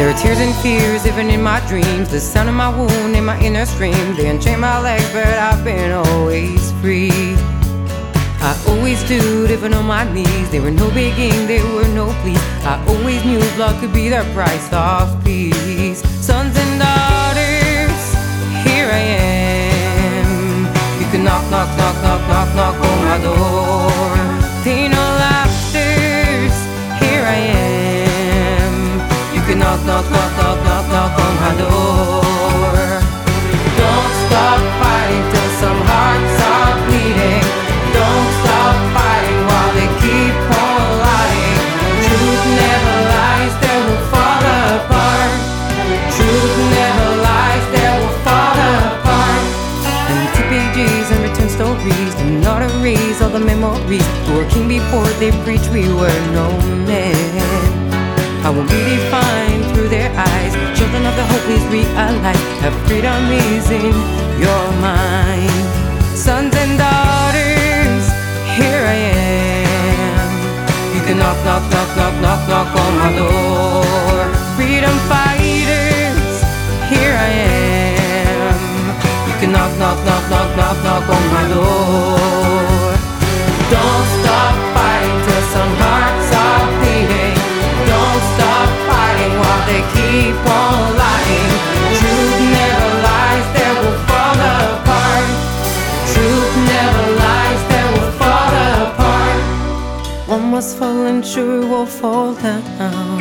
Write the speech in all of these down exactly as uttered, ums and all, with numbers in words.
There are tears and fears even in my dreams, the sound of my wound in my inner scream. They unchain my legs but I've been always free. I always stood even on my knees. There were no begging, there were no pleas. I always knew blood could be the price of peace. Sons and daughters, here I am. You can knock, knock, knock, knock, knock, knock on my door. Pain or laughters, here I am. You can knock, knock, knock, knock, knock, knock on my door. Don't stop fighting till some hearts are bleeding. Don't stop fighting while they keep on lying. Truth never lies, they will fall apart. Truth never lies, they will fall apart. And to pages and written stories, the notaries, all the memories who were king before they preached we were no men. I won't be defined through their eyes. Children of the hope, please realize that freedom is in your mind. Sons and daughters, here I am. You can knock, knock, knock, knock, knock, knock on my door. Freedom fighters, here I am. You can knock, knock, knock, knock, knock, knock on my door. Don't stop fighting till some hearts are bleeding. Don't stop fighting while they keep on lying. Truth never lies, they will fall apart. Truth never lies, they will fall apart. One must fall and sure will fall down.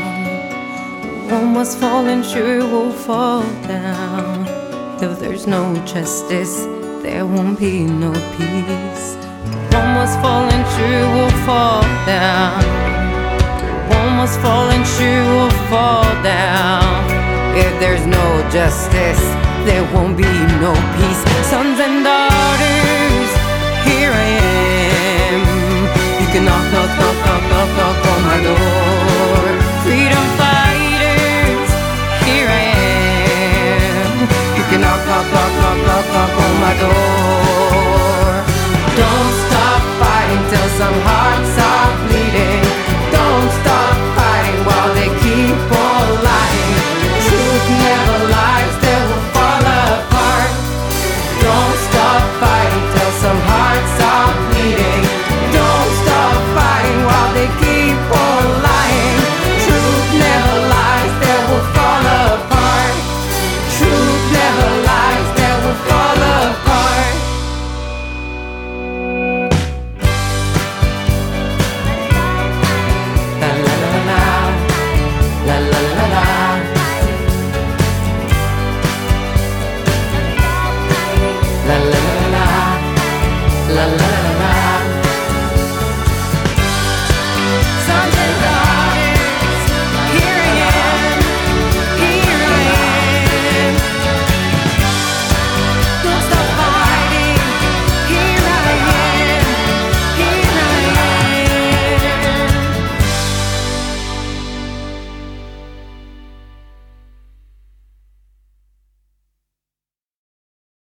One must fall and sure will fall down. If there's no justice, there won't be no peace. One must fall and sure will fall down. One must fall and sure will fall down. If there's no justice, there won't be no peace. Sons and daughters, here I am. You can knock, knock, knock, knock, knock, knock on my door. Freedom fighters, here I am. You can knock, knock, knock, knock, knock, knock on my door. Don't stop fighting till some